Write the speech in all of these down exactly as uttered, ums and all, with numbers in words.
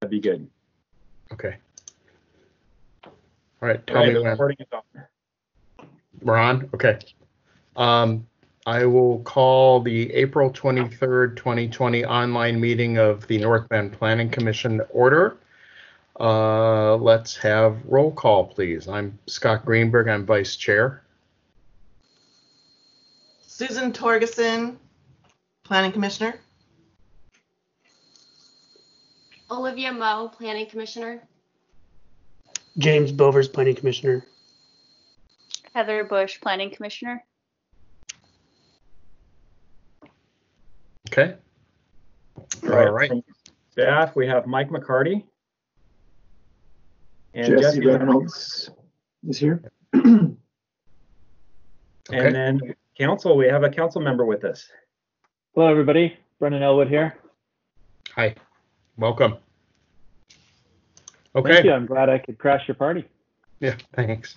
that'd be good. Okay. All right. Tell All right, me the when. recording is on. We're on? Okay. Um, I will call the April twenty-third, twenty twenty online meeting of the North Bend Planning Commission to order. Uh, let's have roll call, please. I'm Scott Greenberg. I'm Vice Chair. Susan Torgerson, Planning Commissioner. Olivia Moe, Planning Commissioner. James Bovers, Planning Commissioner. Heather Bush, Planning Commissioner. Okay. All right. All right. From staff, we have Mike McCarty. And Jesse Jesse Reynolds is here. And Okay. then council, we have a council member with us. Hello, everybody. Brendan Elwood here. Hi. Welcome. Thank Okay. you. I'm glad I could crash your party. Yeah, thanks.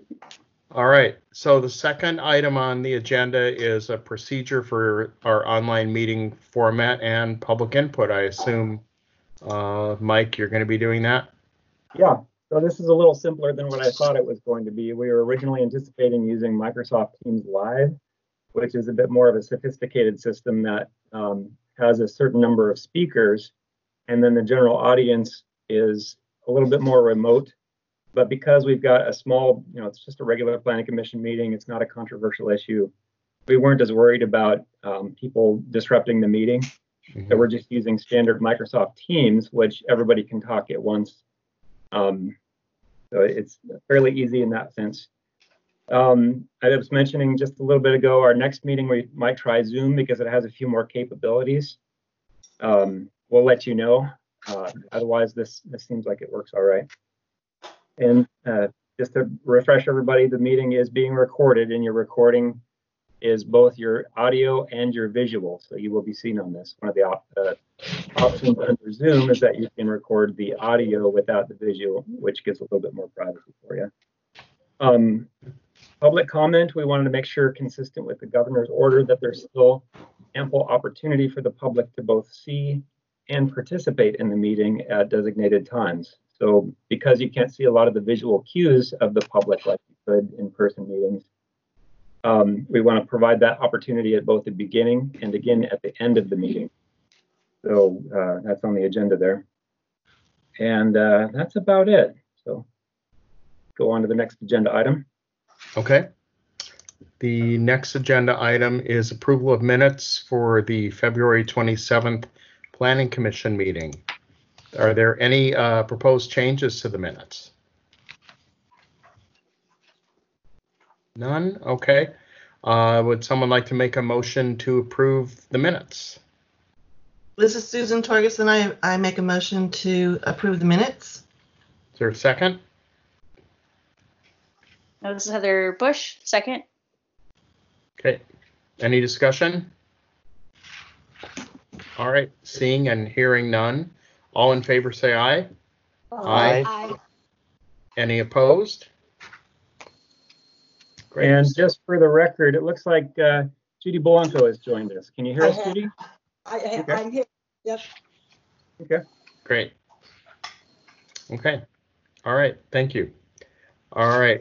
All right, so the second item on the agenda is a procedure for our online meeting format and public input. I assume, uh, Mike, you're going to be doing that? Yeah, so this is a little simpler than what I thought it was going to be. We were originally anticipating using Microsoft Teams Live, which is a bit more of a sophisticated system that um, has a certain number of speakers, and then the general audience is a little bit more remote. But because we've got a small, you know, it's just a regular planning commission meeting, it's not a controversial issue. We weren't as worried about um, people disrupting the meeting. Mhm. So we're just using standard Microsoft Teams, which everybody can talk at once. Um, so it's fairly easy in that sense. Um, I was mentioning just a little bit ago, our next meeting, we might try Zoom because it has a few more capabilities. Um, we'll let you know. Uh, otherwise, this, this seems like it works all right. And uh, just to refresh everybody, the meeting is being recorded, and your recording is both your audio and your visual. So you will be seen on this. One of the op uh, options under Zoom is that you can record the audio without the visual, which gives a little bit more privacy for you. Um, public comment, we wanted to make sure, consistent with the governor's order, that there's still ample opportunity for the public to both see and participate in the meeting at designated times. So because you can't see a lot of the visual cues of the public like you could in person meetings, um, we want to provide that opportunity at both the beginning and again at the end of the meeting. So uh, that's on the agenda there. And uh, that's about it. So go on to the next agenda item. Okay. The next agenda item is approval of minutes for the February twenty-seventh Planning Commission meeting. Are there any uh, proposed changes to the minutes? None? Okay. Uh, would someone like to make a motion to approve the minutes? This is Susan Torgerson. I, I make a motion to approve the minutes. Is there a second? No, this is Heather Bush, second. Okay. Any discussion? All right. Seeing and hearing none. All in favor say aye. Aye. Aye. Any opposed? Great. And just for the record, it looks like uh, Judy Blanco has joined us. Can you hear I us, have- Judy? I, I, Okay. I'm here. Yep. Okay. Great. Okay. All right. Thank you. All right.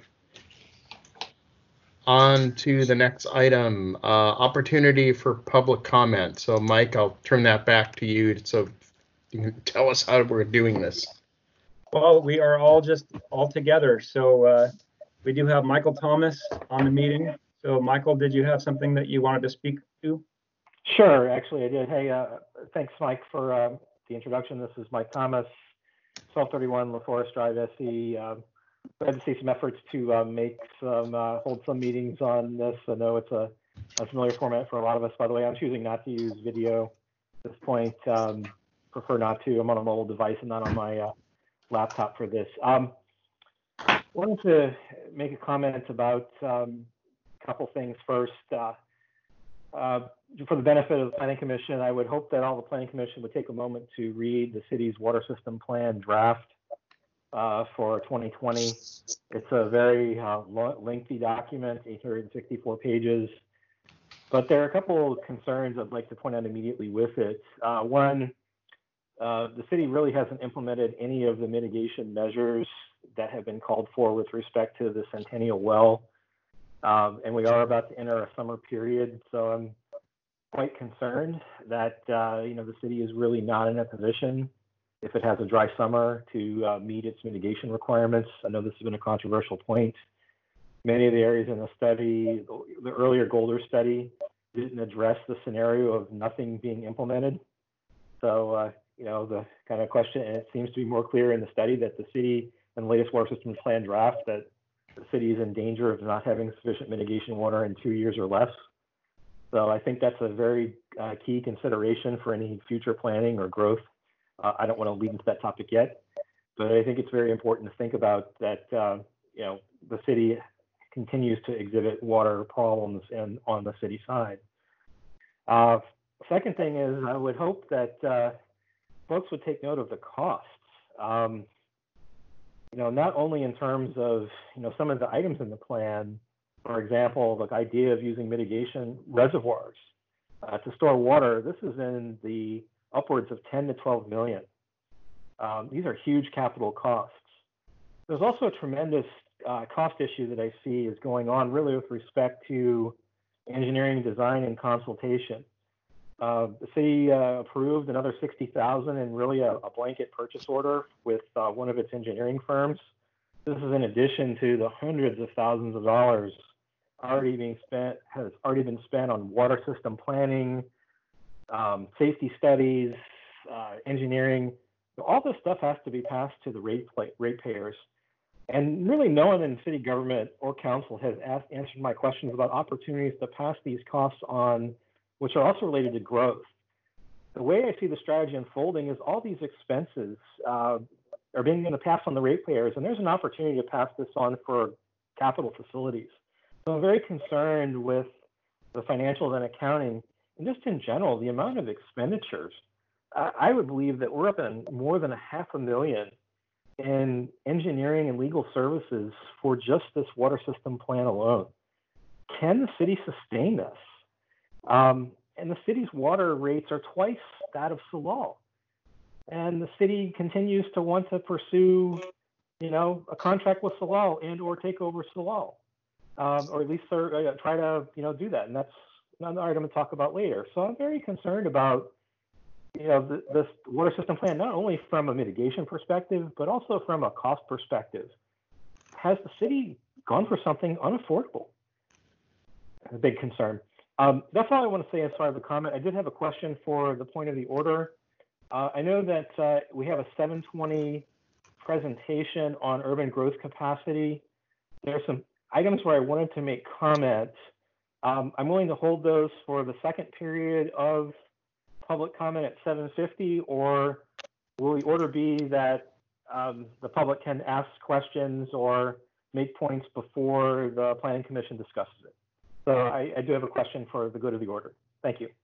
On to the next item, uh, opportunity for public comment. So Mike, I'll turn that back to you so you can tell us how we're doing this. Well, we are all just all together. So uh, we do have Michael Thomas on the meeting. So Michael, did you have something that you wanted to speak to? Sure, actually I did. Hey, uh, thanks, Mike, for uh, the introduction. This is Mike Thomas, twelve thirty-one LaForest Drive, S E. Um, glad to see some efforts to uh, make some, uh, hold some meetings on this. I know it's a, a familiar format for a lot of us. By the way, I'm choosing not to use video at this point. Um, prefer not to. I'm on a mobile device and not on my uh, laptop for this. Um, wanted to make a comment about um, a couple things first. Uh, uh, for the benefit of the Planning Commission, I would hope that all the Planning Commission would take a moment to read the city's water system plan draft uh, for twenty twenty. It's a very uh, lengthy document, eight hundred sixty-four pages, but there are a couple of concerns I'd like to point out immediately with it. Uh, one, uh, the city really hasn't implemented any of the mitigation measures that have been called for with respect to the Centennial Well. Um, and we are about to enter a summer period, so I'm quite concerned that uh, you know the city is really not in a position, if it has a dry summer, to uh, meet its mitigation requirements. I know this has been a controversial point. Many of the areas in the study, the earlier Golder study, didn't address the scenario of nothing being implemented. So uh, you know the kind of question, and it seems to be more clear in the study that the city and the latest water systems plan draft that the city is in danger of not having sufficient mitigation water in two years or less. So I think that's a very uh, key consideration for any future planning or growth. Uh, I don't want to lead into that topic yet, but I think it's very important to think about that, uh, you know, the city continues to exhibit water problems in, on the city side. Uh, second thing is I would hope that uh, folks would take note of the costs. Um, you know, not only in terms of, you know, some of the items in the plan, for example, the idea of using mitigation reservoirs uh, to store water. This is in the upwards of ten to twelve million. Um, these are huge capital costs. There's also a tremendous uh, cost issue that I see is going on really with respect to engineering, design, and consultation. Uh, the city uh, approved another sixty thousand in really a, a blanket purchase order with uh, one of its engineering firms. This is in addition to the hundreds of thousands of dollars already being spent, has already been spent on water system planning, um, safety studies, uh, engineering. All this stuff has to be passed to the rate ratepayers. And really no one in city government or council has asked, answered my questions about opportunities to pass these costs on, which are also related to growth. The way I see the strategy unfolding is all these expenses uh, are being going to pass on the ratepayers, and there's an opportunity to pass this on for capital facilities. So I'm very concerned with the financials and accounting, and just in general, the amount of expenditures. I, I would believe that we're up in more than a half a million in engineering and legal services for just this water system plan alone. Can the city sustain this? Um, and the city's water rates are twice that of Salal. And the city continues to want to pursue, you know, a contract with Salal and or take over Salal, um, or at least uh, try to, you know, do that. And that's another item to talk about later. So I'm very concerned about, you know, the, this water system plan, not only from a mitigation perspective, but also from a cost perspective. Has the city gone for something unaffordable? A big concern. Um, that's all I want to say as far as the comment. I did have a question for the point of the order. Uh, I know that uh, we have a seven twenty presentation on urban growth capacity. There are some items where I wanted to make comments. Um, I'm willing to hold those for the second period of public comment at seven fifty, or will the order be that um, the public can ask questions or make points before the Planning Commission discusses it? So I, I do have a question for the good of the order. Thank you.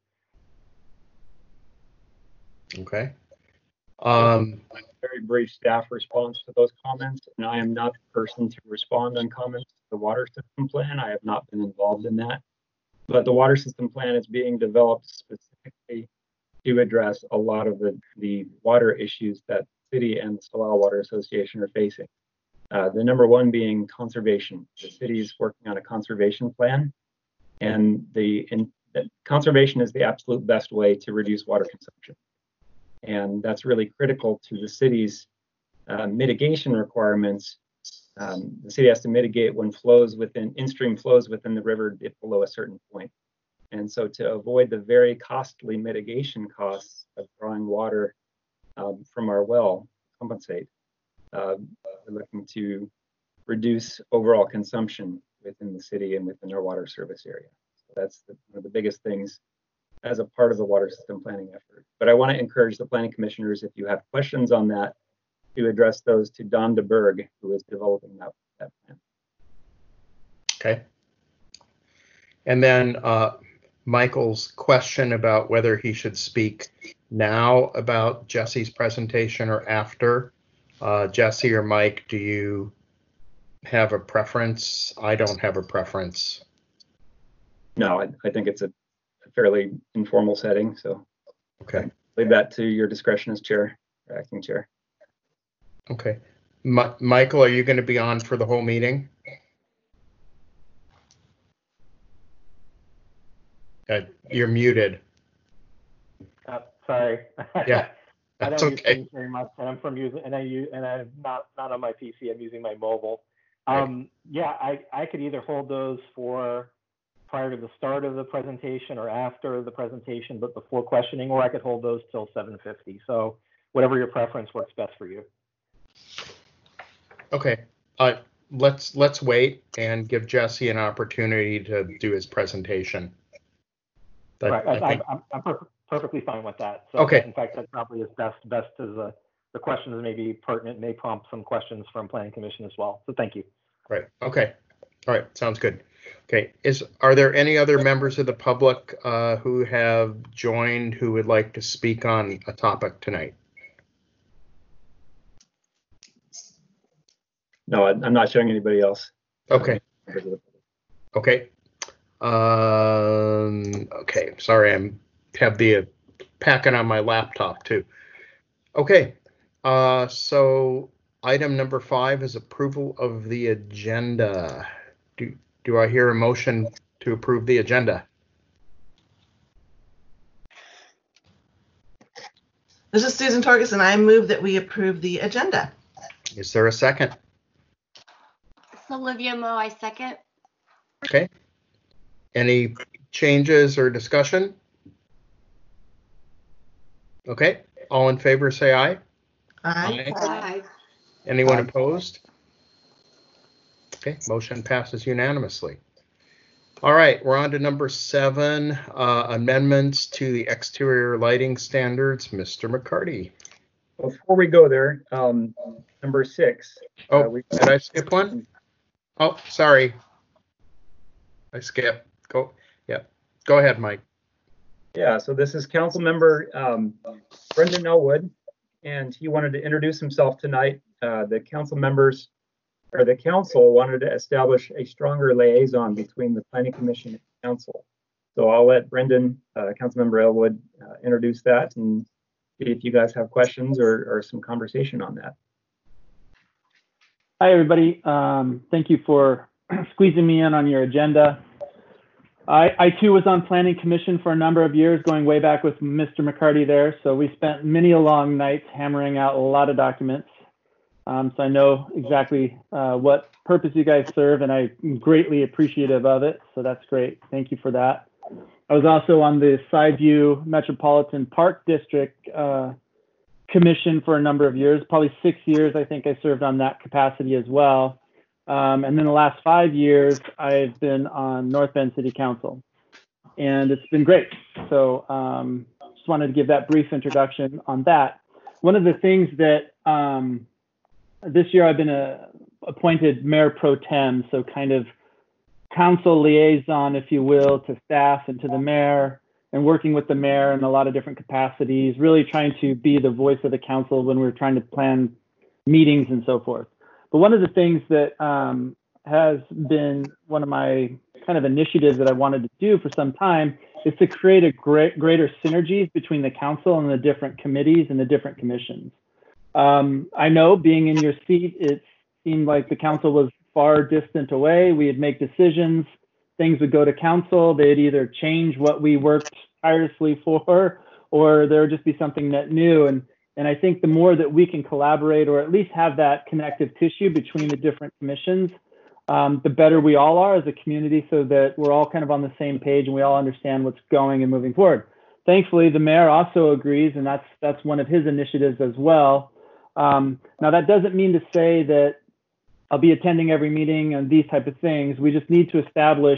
Okay. Um, Very brief staff response to those comments, and I am not the person to respond on comments to the water system plan. I have not been involved in that, but the water system plan is being developed specifically to address a lot of the, the water issues that the city and the Salal Water Association are facing. Uh, the number one being conservation. The city is working on a conservation plan, and the in, that conservation is the absolute best way to reduce water consumption. And that's really critical to the city's uh, mitigation requirements. Um, the city has to mitigate when flows within, in-stream flows within the river dip below a certain point. And so to avoid the very costly mitigation costs of drawing water um, from our well, compensate, uh, we're looking to reduce overall consumption within the city and within our water service area. So that's the, one of the biggest things as a part of the water system planning effort. But I want to encourage the planning commissioners, if you have questions on that, to address those to Don DeBerg, who is developing that, that plan. okay. And then uh, Michael's question about whether he should speak now about Jesse's presentation or after. Uh, Jesse or Mike, do you have a preference? I don't have a preference. No, I, I think it's a fairly informal setting. So okay. leave that to your discretion as chair, or acting chair. Okay. Mi- Michael, are you going to be on for the whole meeting? Uh, you're muted. Uh, sorry. Yeah, I that's don't use okay. Teams very much, and I'm from using, and I use, and I'm not not on my P C. I'm using my mobile. Right. Um, yeah, I I could either hold those for prior to the start of the presentation or after the presentation, but before questioning, or I could hold those till seven fifty. So whatever your preference works best for you. Okay. Uh, let's let's wait and give Jesse an opportunity to do his presentation. That, Right, I I, think, I'm, I'm per- perfectly fine with that. So Okay. in fact, that probably is best, best as uh, the questions may be pertinent, may prompt some questions from Planning Commission as well. So thank you. right. Okay. All right. Sounds good. Okay. Is are there any other members of the public uh, who have joined who would like to speak on a topic tonight? No, I- I'm not showing anybody else. Okay. Okay. Um, okay. Sorry, I'm have the uh, packet on my laptop too. Okay. Uh, so item number five is approval of the agenda. Do do I hear a motion to approve the agenda? This is Susan Torgerson. I move that we approve the agenda. Is there a second? It's Olivia Mo, I second. Okay. Any changes or discussion? Okay. All in favor, say aye. Aye. Aye. Anyone Aye. opposed? Okay, motion passes unanimously. All right, we're on to number seven, uh, amendments to the exterior lighting standards. Mister McCarty. Before we go there, um, number six. uh, Oh, we- did I skip one? Oh, sorry. I skipped. Go, yeah. Go ahead, Mike. Yeah, so this is council member um, Brendan Elwood, and he wanted to introduce himself tonight. Uh, the council members, or the council wanted to establish a stronger liaison between the planning commission and council. So I'll let Brendan, uh, Councilmember Elwood, uh, introduce that and see if you guys have questions or, or some conversation on that. Hi, everybody. Um, thank you for squeezing me in on your agenda. I, I too was on Planning Commission for a number of years, going way back with Mister McCarty there. So we spent many a long nights hammering out a lot of documents. Um, so I know exactly uh, what purpose you guys serve, and I'm greatly appreciative of it. So that's great. Thank you for that. I was also on the Sideview Metropolitan Park District uh, Commission for a number of years, probably six years. I think I served on that capacity as well. Um, and then the last five years, I've been on North Bend City Council, and it's been great. So um, just wanted to give that brief introduction on that. One of the things that um, this year I've been a, appointed mayor pro tem, so kind of council liaison, if you will, to staff and to the mayor, and working with the mayor in a lot of different capacities, really trying to be the voice of the council when we're trying to plan meetings and so forth. But one of the things that um, has been one of my kind of initiatives that I wanted to do for some time is to create a great, greater synergies between the council and the different committees and the different commissions. Um, I know being in your seat, it seemed like the council was far distant away. We'd make decisions, things would go to council. They'd either change what we worked tirelessly for, or there would just be something net new. And And I think the more that we can collaborate, or at least have that connective tissue between the different commissions, um, the better we all are as a community, so that we're all kind of on the same page and we all understand what's going and moving forward. Thankfully, the mayor also agrees, and that's that's one of his initiatives as well. Um, now, that doesn't mean to say that I'll be attending every meeting and these type of things. We just need to establish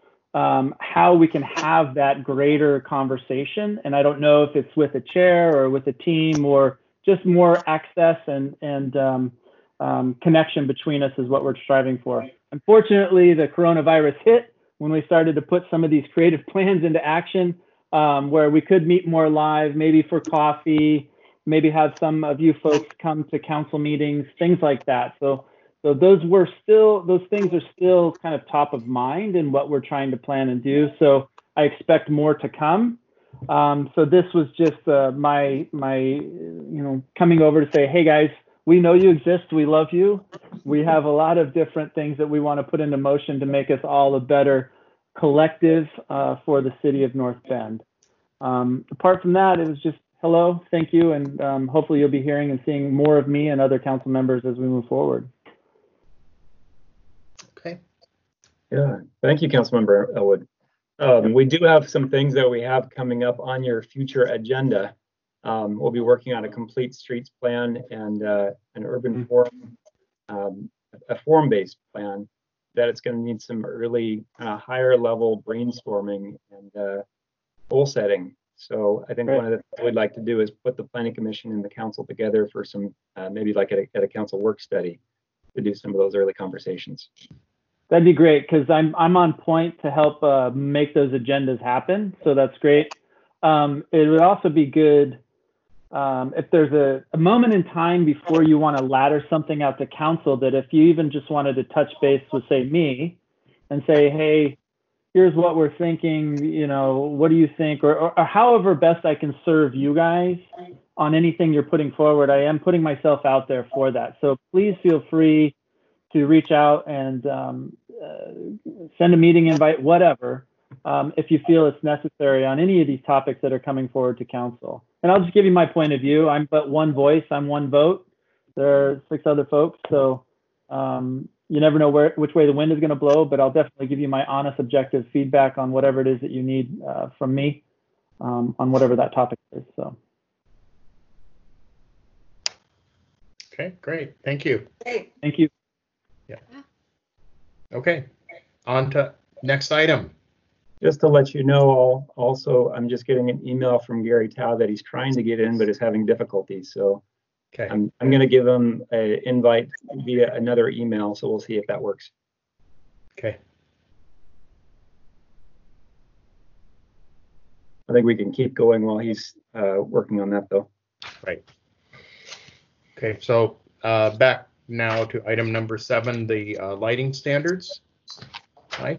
Um, how we can have that greater conversation. And I don't know if it's with a chair or with a team, or just more access and, and um, um, connection between us is what we're striving for. Unfortunately, the coronavirus hit when we started to put some of these creative plans into action, um, where we could meet more live, maybe for coffee, maybe have some of you folks come to council meetings, things like that. So So those were still, those things are still kind of top of mind in what we're trying to plan and do. So I expect more to come. Um, so this was just uh, my my you know coming over to say, hey guys, we know you exist, we love you. We have a lot of different things that we want to put into motion to make us all a better collective uh, for the city of North Bend. Um, apart from that, it was just hello, thank you, and um, hopefully you'll be hearing and seeing more of me and other council members as we move forward. Okay. Yeah, thank you, Councilmember Elwood. Um, we do have some things that we have coming up on your future agenda. Um, we'll be working on a complete streets plan and uh, an urban forum, um, a forum-based plan that it's going to need some early uh, higher level brainstorming and uh, goal setting. So I think Right. one of the things we'd like to do is put the Planning Commission and the council together for some, uh, maybe like at a, at a council work study to do some of those early conversations. That'd be great because I'm I'm on point to help uh, make those agendas happen. So that's great. Um, it would also be good um, if there's a, a moment in time before you want to ladder something out to council, that if you even just wanted to touch base with, say, me and say, hey, here's what we're thinking, you know, what do you think? Or, or, or however best I can serve you guys on anything you're putting forward. I am putting myself out there for that. So please feel free to reach out and um, uh, send a meeting invite, whatever, um, if you feel it's necessary on any of these topics that are coming forward to council. And I'll just give you my point of view. I'm but one voice, I'm one vote. There are six other folks, so um, you never know where which way the wind is going to blow, but I'll definitely give you my honest, objective feedback on whatever it is that you need uh, from me um, on whatever that topic is. So. Okay, great. Thank you. Hey, Thank you. Okay, on to next item. Just to let you know, I'll, also, I'm just getting an email from Gary Tao that he's trying to get in but is having difficulties. So Okay. I'm, I'm going to give him an invite via another email. So we'll see if that works. Okay. I think we can keep going while he's uh, working on that, though. Right. Okay, so uh, back now to item number seven, the uh, lighting standards. Mike?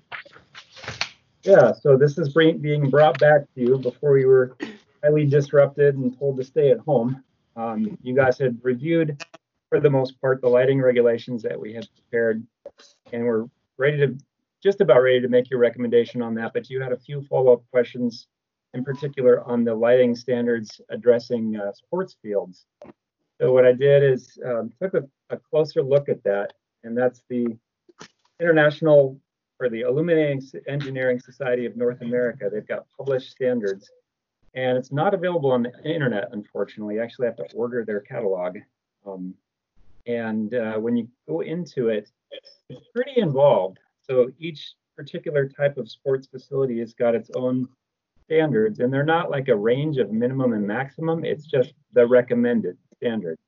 Yeah, so this is bring, being brought back to you before we were highly disrupted and told to stay at home. Um, you guys had reviewed, for the most part, the lighting regulations that we had prepared, and we're ready to, just about ready to make your recommendation on that, but you had a few follow-up questions, in particular on the lighting standards addressing uh, sports fields. So what I did is um, took a, a closer look at that, and that's the International, or the Illuminating Engineering Society of North America. They've got published standards, and it's not available on the internet, unfortunately. You actually have to order their catalog. Um, and uh, when you go into it, it's pretty involved. So each particular type of sports facility has got its own standards, and they're not like a range of minimum and maximum. It's just the recommended standard.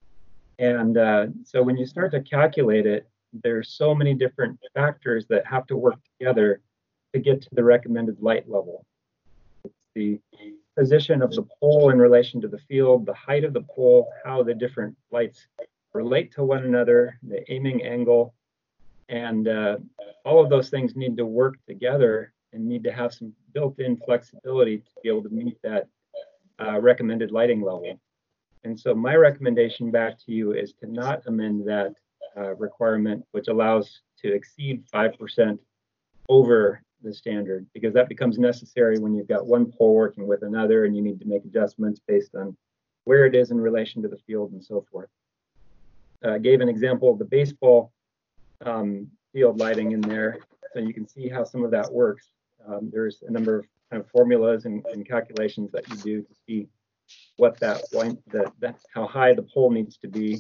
And uh, so when you start to calculate it, there's so many different factors that have to work together to get to the recommended light level. It's the position of the pole in relation to the field, the height of the pole, how the different lights relate to one another, the aiming angle, and uh, all of those things need to work together and need to have some built-in flexibility to be able to meet that uh, recommended lighting level. And so my recommendation back to you is to not amend that uh, requirement, which allows to exceed five percent over the standard, because that becomes necessary when you've got one pole working with another and you need to make adjustments based on where it is in relation to the field and so forth. I uh, gave an example of the baseball um, field lighting in there, so you can see how some of that works. Um, there's a number of kind of formulas and, and calculations that you do to see what that, that, that how high the pole needs to be,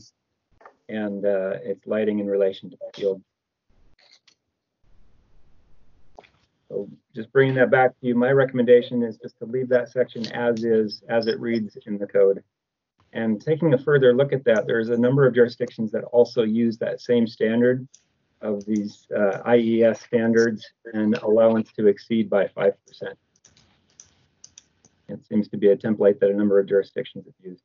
and uh, its lighting in relation to the field. So just bringing that back to you, my recommendation is just to leave that section as is, as it reads in the code. And taking a further look at that, there's a number of jurisdictions that also use that same standard of these uh, I E S standards and allowance to exceed by five percent. It seems to be a template that a number of jurisdictions have used.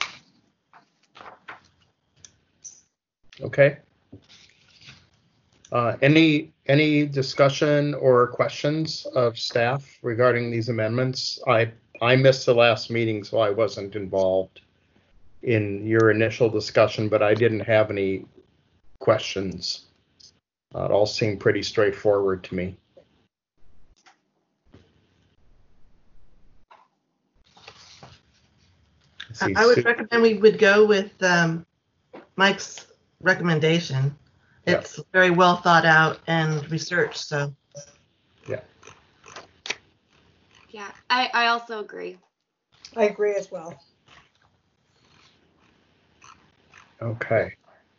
Okay. Uh, Uh, any, any discussion or questions of staff regarding these amendments? I, I missed the last meeting, so I wasn't involved in your initial discussion, but I didn't have any questions. Uh, it all seemed pretty straightforward to me. Let's see, I would Sue- recommend we would go with um, Mike's recommendation. Yeah. It's very well thought out and researched, so. Yeah, I, I also agree. I agree as well. Okay.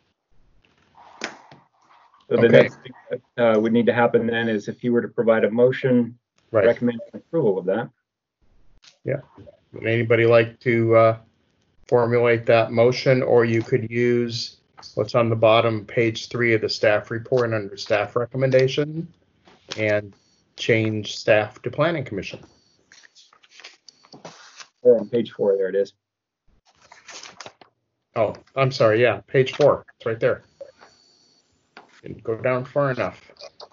So the Okay. next thing that uh, would need to happen then is if you were to provide a motion Right. recommending approval of that. Would anybody like to uh, formulate that motion, or you could use what's on the bottom, page three of the staff report under staff recommendation and change staff to planning commission. Or on page four, there it is. Oh, I'm sorry. Yeah, page four. It's right there. Didn't go down far enough.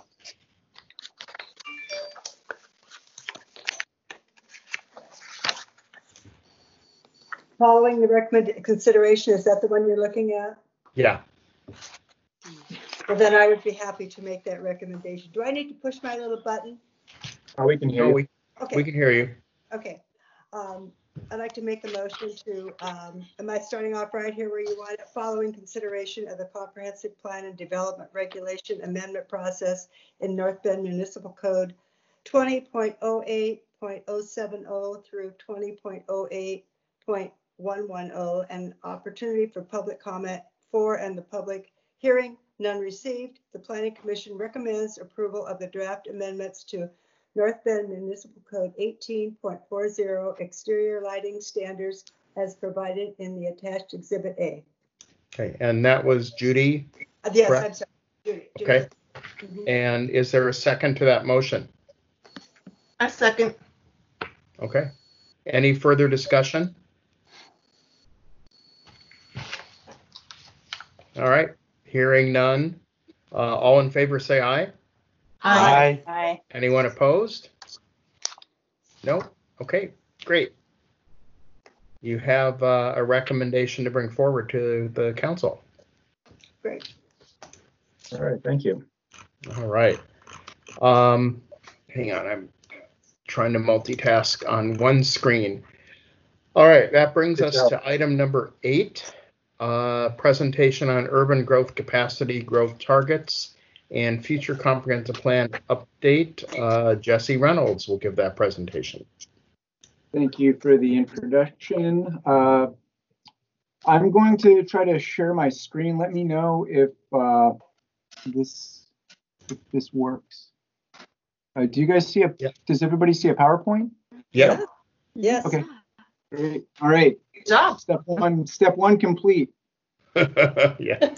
Following the recommended consideration, is that the one you're looking at? Yeah. Well, then I would be happy to make that recommendation. Do I need to push my little button? Oh, we can hear No, you. we, we Okay, can hear you. okay. Um, I'd like to make the motion to, um, am I starting off right here where you want it? Following consideration of the comprehensive plan and development regulation amendment process in North Bend Municipal Code twenty point oh eight point oh seven oh through twenty point oh eight point one one oh, and opportunity for public comment for and the public hearing, none received. The Planning Commission recommends approval of the draft amendments to North Bend Municipal Code eighteen point forty exterior lighting standards as provided in the attached Exhibit A. Okay, and that was Judy. Uh, Yes, Correct. I'm sorry. Judy, Judy. Okay, Mhm. and is there a second to that motion? I second. Okay. Any further discussion? All right, hearing none. Uh, all in favor, say aye. Aye. Aye. Aye. Anyone opposed? No? Okay, great. You have uh, a recommendation to bring forward to the council. Great. All right, thank you. All right. Um, hang on, I'm trying to multitask on one screen. All right, that brings Good us job. to item number eight, uh, presentation on urban growth capacity growth targets and future comprehensive plan update. Uh, Jesse Reynolds will give that presentation. Thank you for the introduction. Uh, I'm going to try to share my screen. Let me know if uh, this if this works. Uh, do you guys see a? Yep. Does everybody see a PowerPoint? Yeah. Yes. Okay. Great. All right. Good job. Step one. Step one complete. Yeah.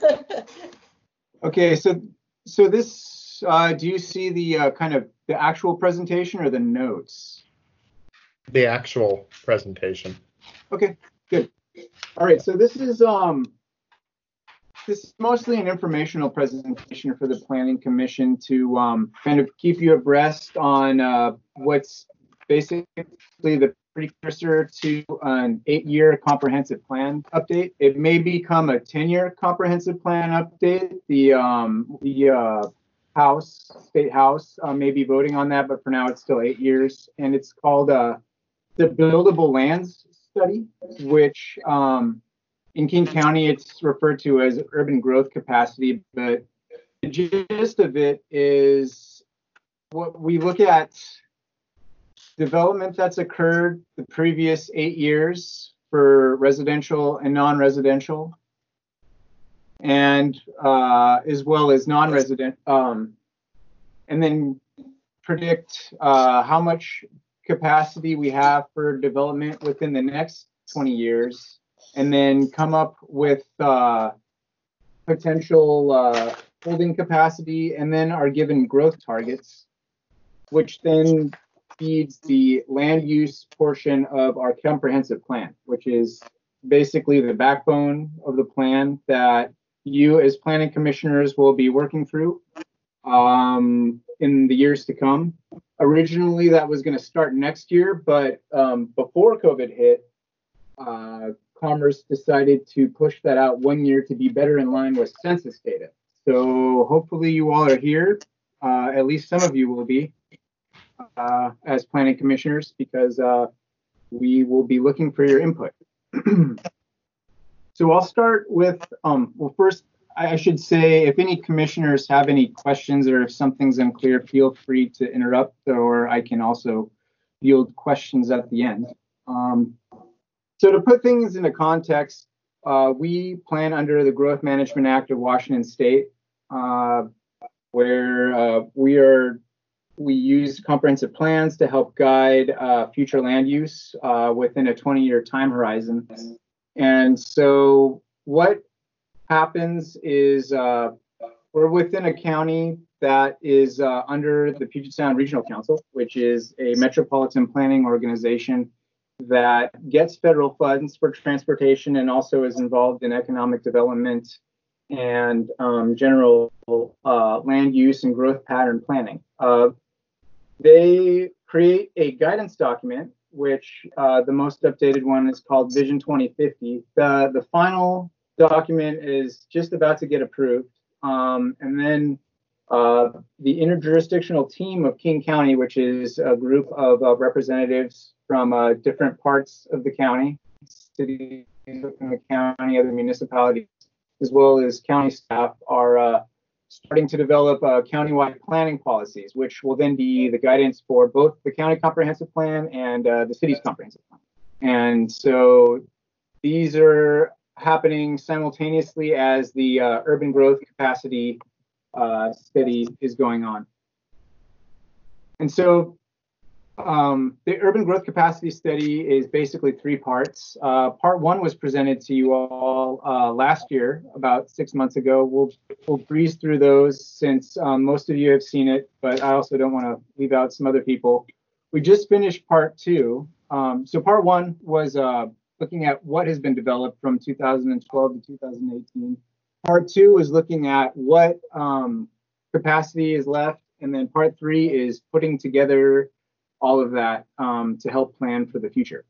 Okay. So so this. Uh, do you see the uh, kind of the actual presentation or the notes? The actual presentation. Okay, good. All right, so this is um this is mostly an informational presentation for the Planning Commission to um, kind of keep you abreast on uh, what's basically the precursor to an eight-year comprehensive plan update. It may become a ten-year comprehensive plan update. The um, the uh, House, State House, uh, may be voting on that, but for now it's still eight years, and it's called uh, the Buildable Lands Study, which um, in King County it's referred to as urban growth capacity, but the gist of it is what we look at development that's occurred the previous eight years for residential and non-residential, and uh, as well as non-resident, um, and then predict uh, how much capacity we have for development within the next twenty years, and then come up with uh, potential uh, holding capacity, and then are given growth targets, which then feeds the land use portion of our comprehensive plan, which is basically the backbone of the plan that you as planning commissioners will be working through. um, in the years to come. Originally, that was going to start next year, but um, before COVID hit, uh, Commerce decided to push that out one year to be better in line with census data. So hopefully you all are here. Uh, at least some of you will be uh, as planning commissioners, because uh, we will be looking for your input. So I'll start with, um, well, first, I should say, if any commissioners have any questions or if something's unclear, feel free to interrupt, or I can also field questions at the end. Um, so to put things into context, uh, we plan under the Growth Management Act of Washington State, uh, where uh, we are we use comprehensive plans to help guide uh, future land use uh, within a twenty year time horizon. And so what happens is uh, we're within a county that is uh, under the Puget Sound Regional Council, which is a metropolitan planning organization that gets federal funds for transportation and also is involved in economic development and um, general uh, land use and growth pattern planning. Uh, they create a guidance document, which uh, the most updated one is called Vision twenty fifty. The, the final document is just about to get approved. Um, and then uh, the interjurisdictional team of King County, which is a group of uh, representatives from uh, different parts of the county, cities within the county, other municipalities, as well as county staff, are uh, starting to develop uh, countywide planning policies, which will then be the guidance for both the county comprehensive plan and uh, the city's comprehensive plan. And so these are happening simultaneously as the uh, urban growth capacity uh, study is going on. And so um, the urban growth capacity study is basically three parts. Uh, part one was presented to you all uh, last year, about six months ago. We'll, we'll breeze through those since um, most of you have seen it, but I also don't want to leave out some other people. We just finished part two. Um, so part one was uh, looking at what has been developed from two thousand twelve to two thousand eighteen. Part two is looking at what um, capacity is left. And then part three is putting together all of that um, to help plan for the future.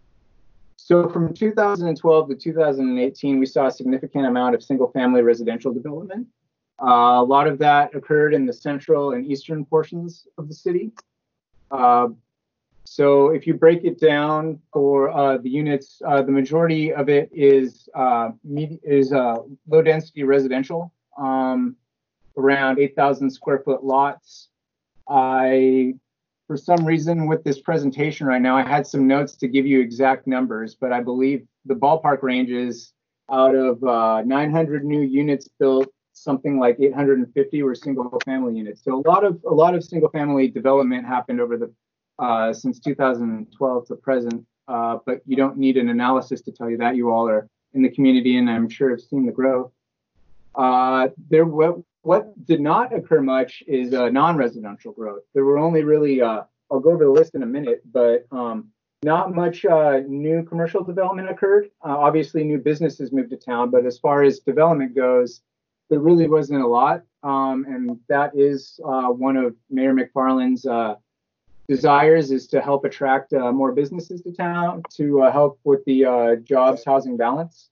So from two thousand twelve to two thousand eighteen, we saw a significant amount of single family residential development. Uh, a lot of that occurred in the central and eastern portions of the city. Uh, so if you break it down for uh, the units, uh, the majority of it is uh, is uh, low density residential, um, around eight thousand square foot lots. I, for some reason with this presentation right now, I had some notes to give you exact numbers, but I believe the ballpark ranges out of uh, nine hundred new units built, something like eight hundred fifty were single family units. So a lot of a lot of single family development happened over the uh, since two thousand twelve to present, uh, but you don't need an analysis to tell you that. You all are in the community, and I'm sure have seen the growth. Uh, there, what, what did not occur much is uh, non-residential growth. There were only really, uh, I'll go over the list in a minute, but um, not much uh, new commercial development occurred. Uh, obviously, new businesses moved to town, but as far as development goes, there really wasn't a lot. Um, and that is uh, one of Mayor McFarland's uh, desires, is to help attract uh, more businesses to town to uh, help with the uh, jobs housing balance.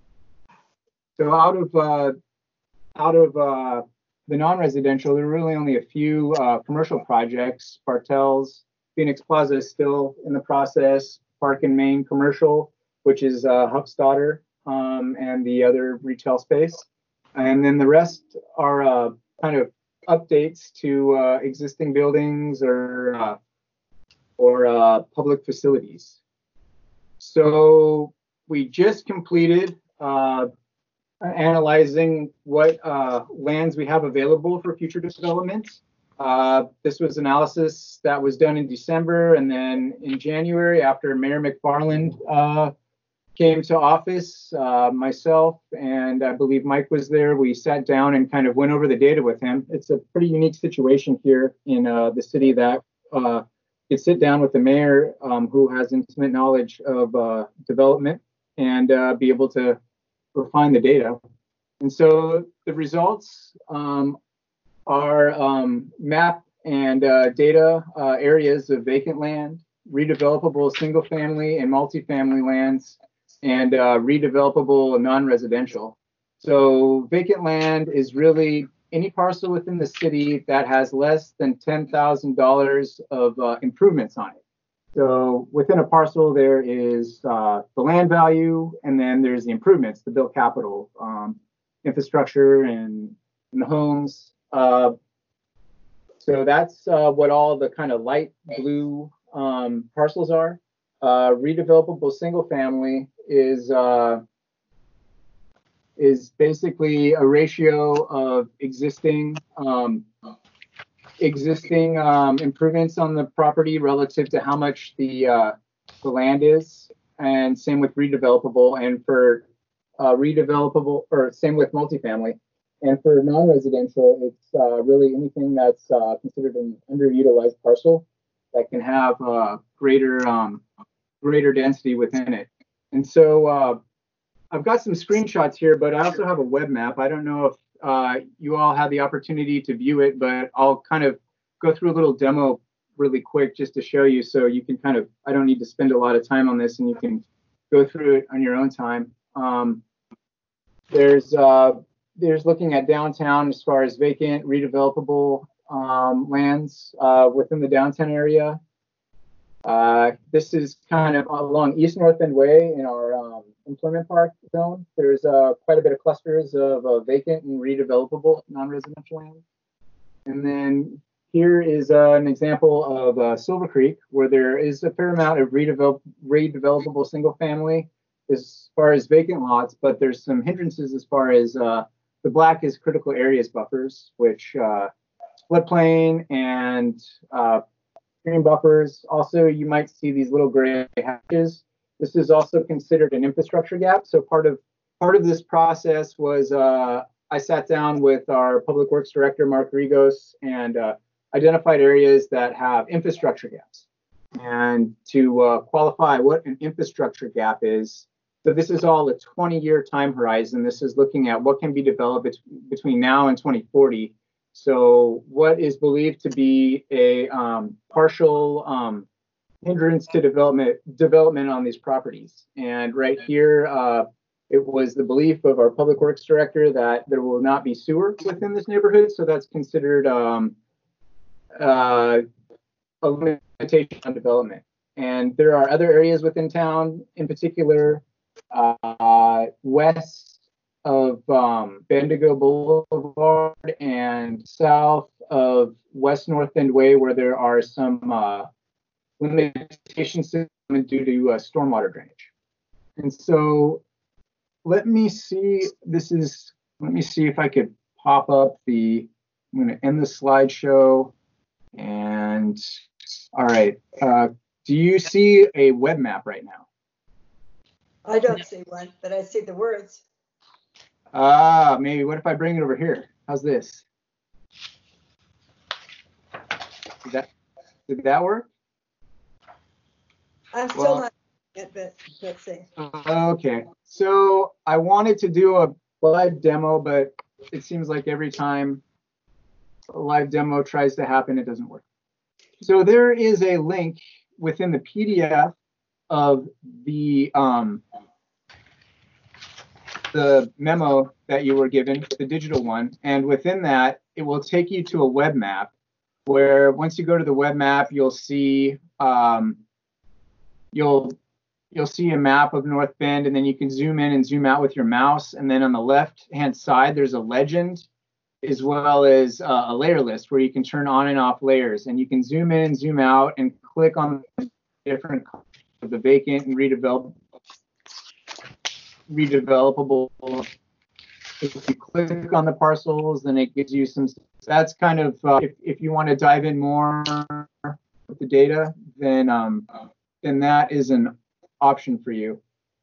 So out of uh, out of uh, the non-residential, there are really only a few uh, commercial projects. Bartels, Phoenix Plaza is still in the process. Park and Main commercial, which is uh, Hupstadter, um, and the other retail space. And then the rest are uh, kind of updates to uh, existing buildings or uh, or uh, public facilities. So we just completed uh, analyzing what uh, lands we have available for future development. Uh, this was analysis that was done in December, and then in January, after Mayor McFarland uh, came to office, uh, myself and I believe Mike was there, we sat down and kind of went over the data with him. It's a pretty unique situation here in uh, the city that uh, you sit down with the mayor um, who has intimate knowledge of uh, development and uh, be able to refine the data. And so the results um, are um, map and uh, data uh, areas of vacant land, redevelopable single-family and multifamily lands, and uh, redevelopable non-residential. So vacant land is really any parcel within the city that has less than ten thousand dollars of uh, improvements on it. So within a parcel, there is uh, the land value, and then there's the improvements, the built capital, um, infrastructure, and, and the homes. Uh, so that's uh, what all the kind of light blue um, parcels are. Uh, redevelopable single family is uh, is basically a ratio of existing um, existing um, improvements on the property relative to how much the uh, the land is, and same with redevelopable, and for uh, redevelopable, or same with multifamily, and for non-residential, it's uh, really anything that's uh, considered an underutilized parcel that can have uh, greater um, greater density within it. And so uh, I've got some screenshots here, but I also have a web map. I don't know if uh, you all had the opportunity to view it, but I'll kind of go through a little demo really quick just to show you, so you can kind of, I don't need to spend a lot of time on this, and you can go through it on your own time. Um, there's uh, there's looking at downtown as far as vacant, redevelopable um, lands uh, within the downtown area. Uh, this is kind of along East North End Way in our um, employment park zone. There's uh, quite a bit of clusters of uh, vacant and redevelopable non-residential land. And then here is uh, an example of uh, Silver Creek, where there is a fair amount of redevelop redevelopable single family as far as vacant lots, but there's some hindrances as far as uh, the black is critical areas buffers, which uh, floodplain and uh, stream buffers. Also, you might see these little gray hatches. This is also considered an infrastructure gap. So part of part of this process was uh, I sat down with our Public Works Director, Mark Rigos, and uh, identified areas that have infrastructure gaps. And to uh, qualify what an infrastructure gap is, so this is all a twenty-year time horizon. This is looking at what can be developed bet between now and twenty forty. So what is believed to be a um, partial um, hindrance to development development on these properties. And right here, uh, it was the belief of our Public Works Director that there will not be sewer within this neighborhood. So that's considered um, uh, a limitation on development. And there are other areas within town, in particular, uh, west of um, Bendigo Boulevard and south of West North End Way, where there are some uh, limitations due to uh, stormwater drainage. And so let me see, this is, let me see if I could pop up the, I'm going to end the slideshow. And all right, uh, do you see a web map right now? I don't see one, but I see the words. Ah, maybe. What if I bring it over here? How's this? Did that, did that work? I'm still Well, not, but let's see. Okay. So I wanted to do a live demo, but it seems like every time a live demo tries to happen, it doesn't work. So there is a link within the P D F of the um, the memo that you were given, the digital one, and within that, it will take you to a web map where once you go to the web map, you'll see um, you'll you'll see a map of North Bend, and then you can zoom in and zoom out with your mouse, and then on the left hand side, there's a legend as well as uh, a layer list where you can turn on and off layers, and you can zoom in, zoom out, and click on different of the vacant and redevelop redevelopable. If you click on the parcels, then it gives you some, that's kind of, uh, if, if you want to dive in more with the data, then, um, then that is an option for you.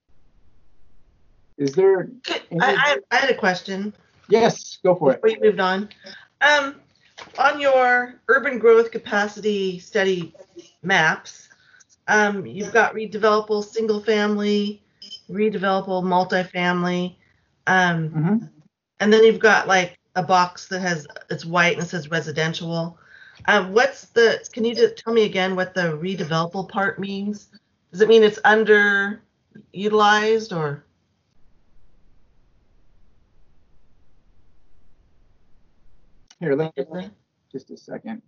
Is there? Any... I, I, I had a question. Yes, go for it. Before you moved on. Um, on your urban growth capacity study maps, um, you've got redevelopable single family, redevelopable multifamily, um, mm-hmm. and then you've got like a box that has, it's white and it says residential. Um, what's the, can you just tell me again what the redevelopable part means? Does it mean it's underutilized or? Here, let me, just a second.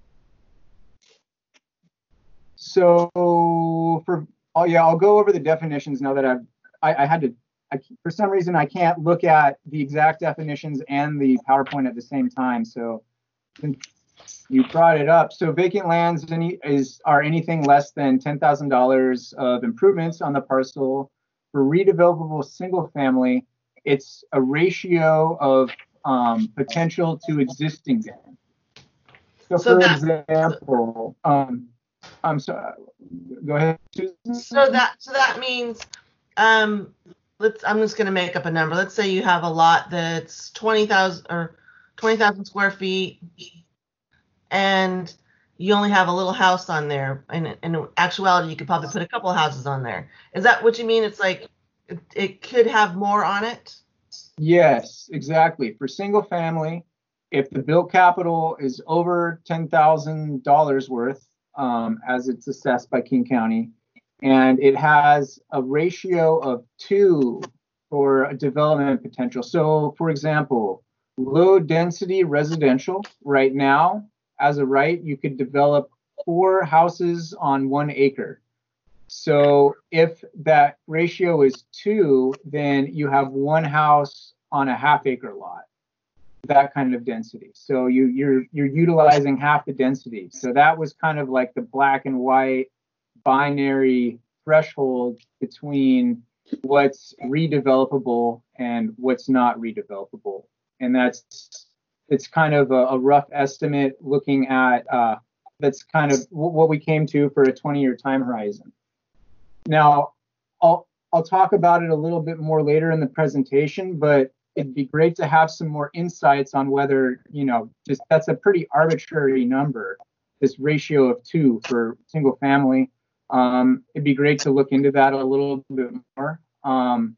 So for, oh yeah, I'll go over the definitions now that I've, I, I had to, I, for some reason, I can't look at the exact definitions and the PowerPoint at the same time. So you brought it up. So vacant lands any, is are anything less than ten thousand dollars of improvements on the parcel. For redevelopable single family, it's a ratio of um, potential to existing. So, So for that- example, um, I'm sorry, go ahead. So that, so that means, um, let's, I'm just gonna make up a number. Let's say you have a lot that's twenty thousand or twenty thousand square feet and you only have a little house on there. And in actuality, you could probably put a couple of houses on there. Is that what you mean? It's like, it, it could have more on it? Yes, exactly. For single family, if the built capital is over ten thousand dollars worth, um, as it's assessed by King County, and it has a ratio of two for a development potential. So, for example, low density residential right now, as a right, you could develop four houses on one acre. So if that ratio is two, then you have one house on a half acre lot, that kind of density. So you, you're you're utilizing half the density. So that was kind of like the black and white binary threshold between what's redevelopable and what's not redevelopable. And that's, it's kind of a, a rough estimate looking at, uh, that's kind of what we came to for a twenty year time horizon. Now, I'll, I'll talk about it a little bit more later in the presentation, but it'd be great to have some more insights on whether, you know, just that's a pretty arbitrary number, this ratio of two for single family. Um, it'd be great to look into that a little bit more. Um,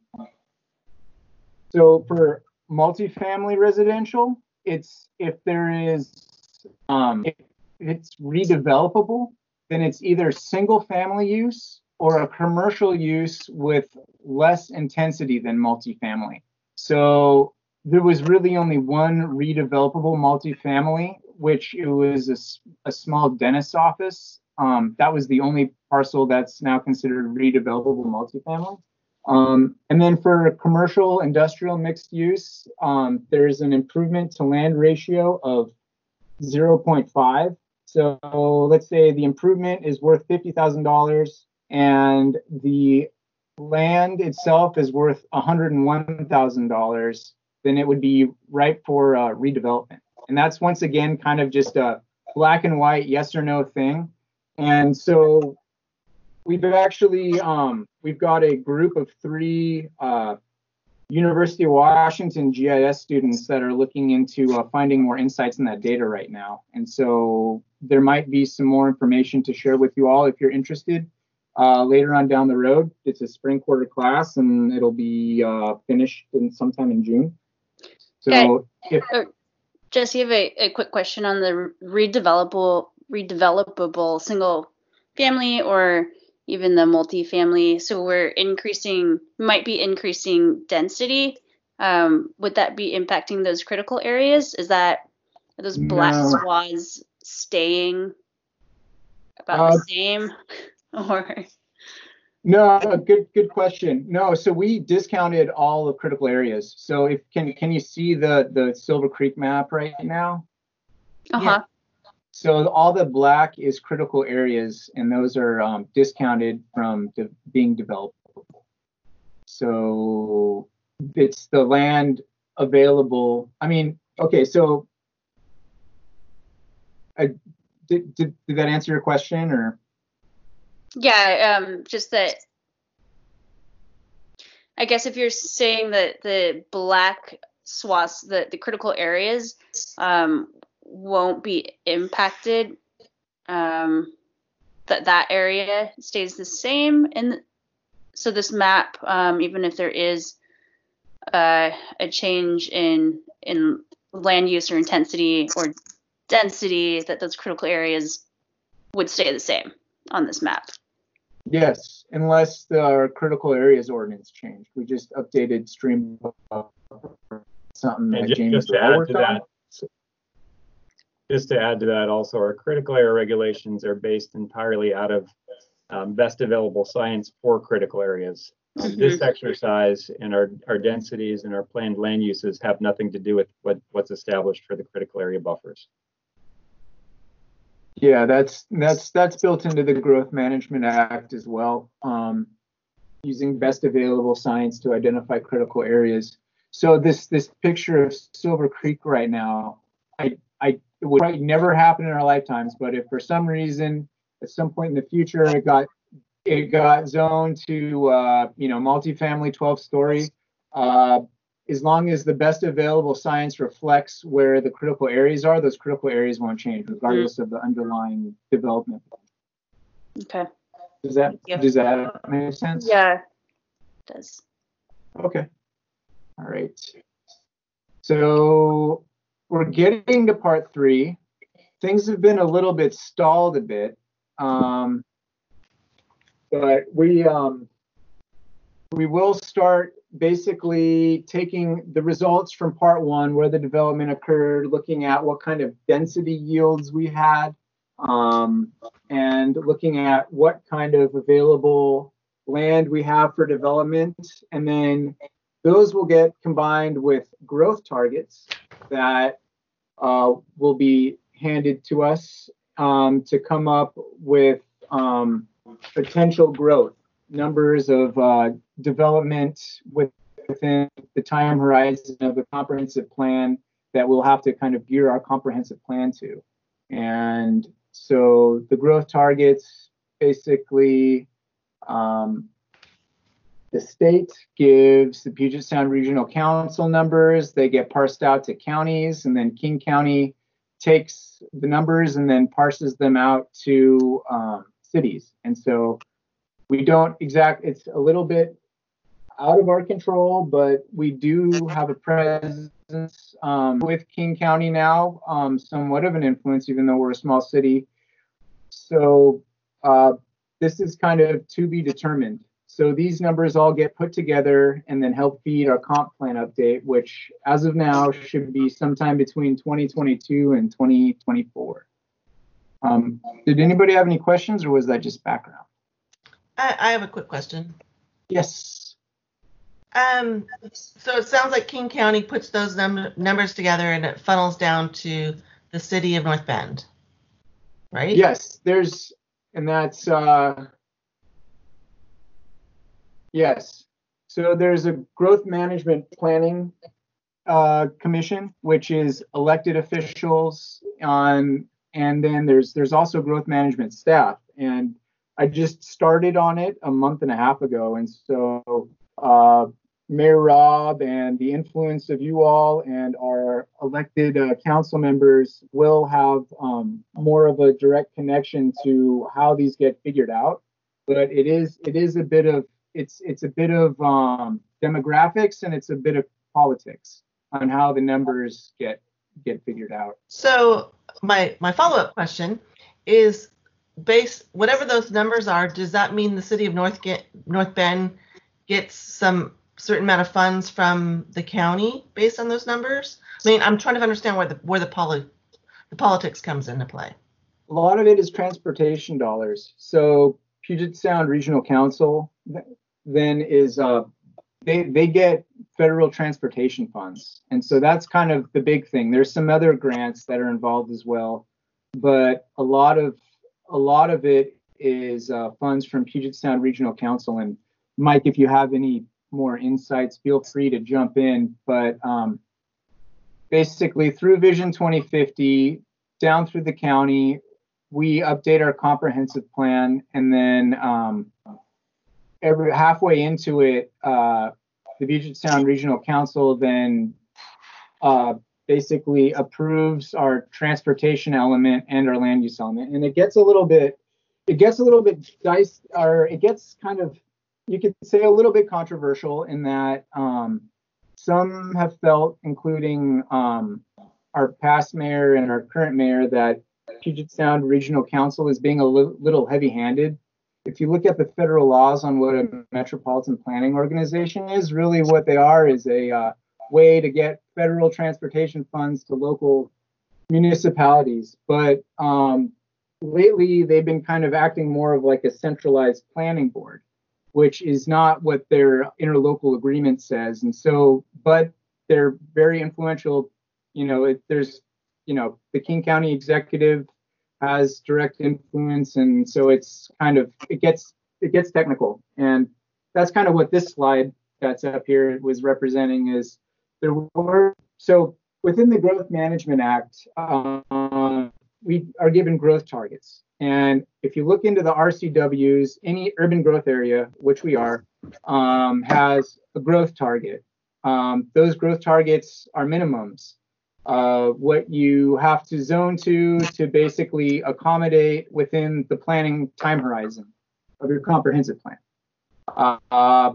so for multifamily residential, it's if there is, um, if it's redevelopable, then it's either single family use or a commercial use with less intensity than multifamily. So there was really only one redevelopable multifamily, which it was a, a small dentist's office. Um, that was the only parcel that's now considered redevelopable multifamily. Um, and then for commercial industrial mixed use, um, there's an improvement to land ratio of zero point five. So let's say the improvement is worth fifty thousand dollars and the land itself is worth one hundred one thousand dollars, then it would be ripe for uh, redevelopment. And that's once again kind of just a black and white yes or no thing. And so we've actually, um, we've got a group of three uh, University of Washington G I S students that are looking into uh, finding more insights in that data right now. And so there might be some more information to share with you all if you're interested. Uh, later on down the road, it's a spring quarter class and it'll be uh, finished in sometime in June. So Okay. if Uh, Jesse, you have a, a quick question on the redevelopable, redevelopable single family or even the multifamily. So we're increasing, might be increasing density. Um, would that be impacting those critical areas? Is that, are those black No. swaths staying about Uh, the same? Or No, uh, good good question. No, so we discounted all of critical areas. So if can can you see the the Silver Creek map right now? uh-huh. So all the black is critical areas, and those are um, discounted from de being developable. So it's the land available. I mean, okay, so I, did, did did that answer your question or? Yeah, um, just that, I guess if you're saying that the black swaths, the, the critical areas, um, won't be impacted, um, that that area stays the same. And so this map, um, even if there is uh, a change in in land use or intensity or density, that those critical areas would stay the same on this map. Yes, unless the critical areas ordinance changed. We just updated stream buffer, something And that ju- Jamie just to Burrell add worked to on. that, just to add to that also, our critical area regulations are based entirely out of um, best available science for critical areas. Um, Mhm. This exercise and our, our densities and our planned land uses have nothing to do with what, what's established for the critical area buffers. Yeah, that's that's that's built into the Growth Management Act as well, um, using best available science to identify critical areas. So this this picture of Silver Creek right now, I I it would probably never happen in our lifetimes, but if for some reason at some point in the future it got it got zoned to uh, you know multifamily twelve story, uh, as long as the best available science reflects where the critical areas are, those critical areas won't change regardless mm. of the underlying development. Okay. Does that Yep. does that make sense? Yeah, it does. Okay. All right. So we're getting to part three. Things have been a little bit stalled a bit, um, but we um, we will start basically taking the results from part one, where the development occurred, looking at what kind of density yields we had, um, and looking at what kind of available land we have for development. And then those will get combined with growth targets that uh, will be handed to us um, to come up with um, potential growth numbers of uh, development with, within the time horizon of the comprehensive plan that we'll have to kind of gear our comprehensive plan to. And so the growth targets, basically, um, the state gives the Puget Sound Regional Council numbers. They get parsed out to counties, and then King County takes the numbers and then parses them out to um, cities. And so we don't exact, it's a little bit out of our control, but we do have a presence um, with King County now, um, somewhat of an influence, even though we're a small city. So uh, this is kind of to be determined. So these numbers all get put together and then help feed our comp plan update, which as of now should be sometime between twenty twenty-two and twenty twenty-four. Um, did anybody have any questions, or was that just background? I, I have a quick question. Yes. Um, so it sounds like King County puts those num numbers together and it funnels down to the city of North Bend, right? Yes, there's, and that's, uh, yes. So there's a growth management planning uh, commission, which is elected officials on, and then there's there's also growth management staff. And I just started on it a month and a half ago. And so uh, Mayor Rob and the influence of you all and our elected uh, council members will have um, more of a direct connection to how these get figured out. But it is it is a bit of it's it's a bit of um, demographics, and it's a bit of politics on how the numbers get get figured out. So my my follow-up question is, base whatever those numbers are, does that mean the city of North get, North Bend gets some certain amount of funds from the county based on those numbers? I mean, I'm trying to understand where the where the poli the politics comes into play. A lot of it is transportation dollars. So Puget Sound Regional Council then is uh, they they get federal transportation funds, and so that's kind of the big thing. There's some other grants that are involved as well, but a lot of a lot of it is uh, funds from Puget Sound Regional Council. And Mike, if you have any more insights, feel free to jump in. But um, basically, through Vision twenty fifty, down through the county, we update our comprehensive plan, and then um, every halfway into it, uh, the Puget Sound Regional Council then uh, basically approves our transportation element and our land use element. And it gets a little bit, it gets a little bit diced, or it gets kind of, you could say a little bit controversial in that um, some have felt, including um, our past mayor and our current mayor, that Puget Sound Regional Council is being a li- little heavy-handed. If you look at the federal laws on what a metropolitan planning organization is, really what they are is a uh, way to get federal transportation funds to local municipalities. But um, lately, they've been kind of acting more of like a centralized planning board, which is not what their interlocal agreement says. And so, but they're very influential. You know, it, there's, you know, the King County executive has direct influence, and so it's kind of it gets it gets technical, and that's kind of what this slide that's up here was representing. Is there were so within the Growth Management Act, uh, we are given growth targets, and if you look into the R C Ws, any urban growth area, which we are, um, has a growth target. Um, those growth targets are minimums. Uh, what you have to zone to to basically accommodate within the planning time horizon of your comprehensive plan. Uh,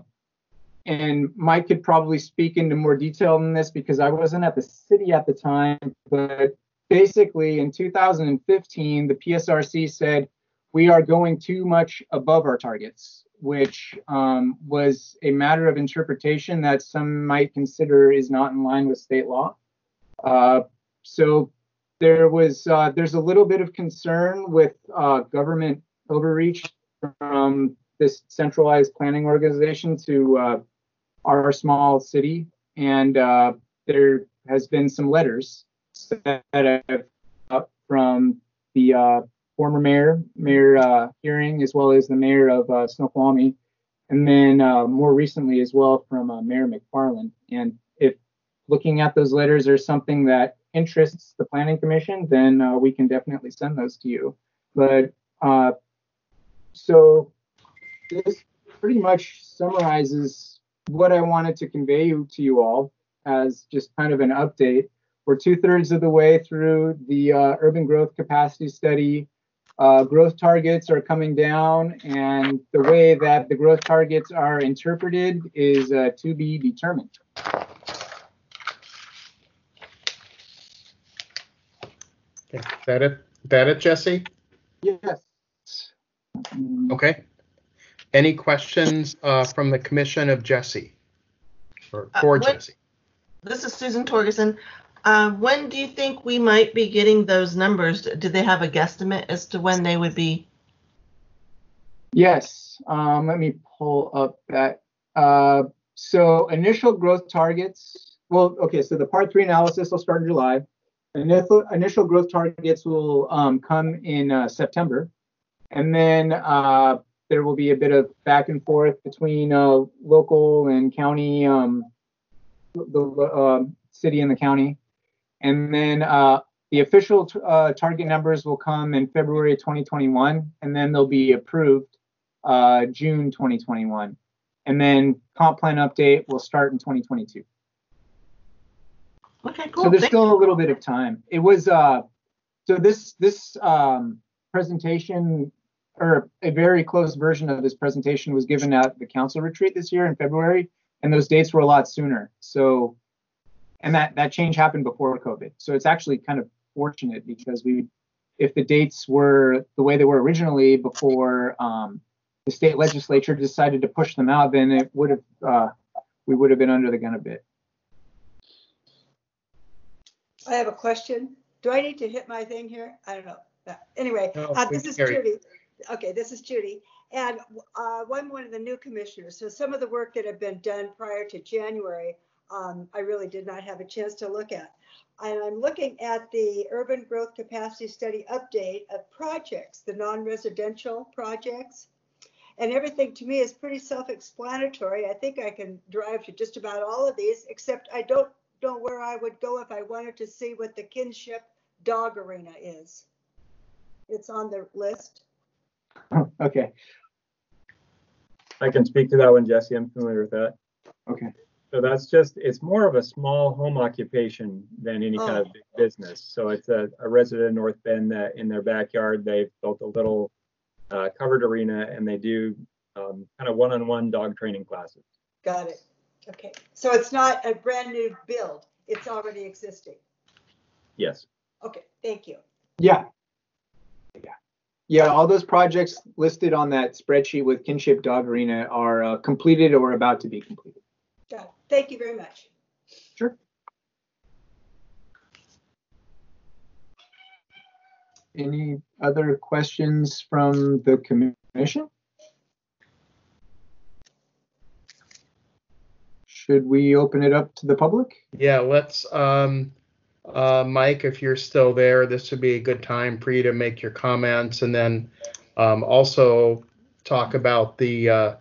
and Mike could probably speak into more detail on this because I wasn't at the city at the time, but basically in two thousand fifteen, the P S R C said we are going too much above our targets, which um, was a matter of interpretation that some might consider is not in line with state law. Uh, so there was uh, there's a little bit of concern with uh, government overreach from this centralized planning organization to uh, our small city, and uh, there has been some letters that have up from the uh, former mayor, Mayor uh, Hearing, as well as the mayor of uh, Snoqualmie, and then uh, more recently as well from uh, Mayor McFarland. And if looking at those letters are something that interests the Planning Commission, then uh, we can definitely send those to you. But uh, so this pretty much summarizes what I wanted to convey to you all as just kind of an update. We're two thirds of the way through the uh, urban growth capacity study. Uh, growth targets are coming down, and the way that the growth targets are interpreted is uh, to be determined. Okay. That it? That it, Jesse? Yes. Okay. Any questions uh, from the commission of Jesse or Uh, for what- Jesse? This is Susan Torgerson. Uh, when do you think we might be getting those numbers? Do they have a guesstimate as to when they would be? Yes. Um, let me pull up that. Uh, so initial growth targets. Well, okay. So the part three analysis will start in July. Initial initial growth targets will um, come in uh, September, and then uh, there will be a bit of back and forth between uh, local and county, um, the uh, city and the county. And then uh, the official t- uh, target numbers will come in February twenty twenty-one, and then they'll be approved uh, June twenty twenty-one. And then comp plan update will start in twenty twenty-two. Okay, cool. So there's Thank- still a little bit of time. It was, uh, so this this um, presentation, or a very close version of this presentation was given at the council retreat this year in February, and those dates were a lot sooner. So And that, that change happened before COVID. So it's actually kind of fortunate because we, if the dates were the way they were originally before um, the state legislature decided to push them out, then it would have, uh, we would have been under the gun a bit. I have a question. Do I need to hit my thing here? I don't know. Uh, Anyway, No, uh, we this can is hear you. Judy. Okay, this is Judy. And uh, I'm one of the new commissioners. So some of the work that had been done prior to January, um, I really did not have a chance to look at. And I'm looking at the urban growth capacity study update of projects, the non-residential projects. And everything to me is pretty self-explanatory. I think I can drive to just about all of these, except I don't know where I would go if I wanted to see what the Kinship Dog Arena is. It's on the list. Okay. I can speak to that one, Jesse. I'm familiar with that. Okay. So that's just, it's more of a small home occupation than any kind Oh. of big business. So it's a, a resident in North Bend that in their backyard, they've built a little uh, covered arena, and they do um, kind of one-on-one dog training classes. Got it. Okay, so it's not a brand new build, it's already existing. Yes. Okay, thank you. Yeah. Yeah. Yeah, all those projects listed on that spreadsheet with Kinship Dog Arena are uh, completed or about to be completed. Got it. Thank you very much. Sure. Any other questions from the commission? Should we open it up to the public? Yeah, let's, um, uh, Mike, if you're still there, this would be a good time for you to make your comments, and then um, also talk about the uh,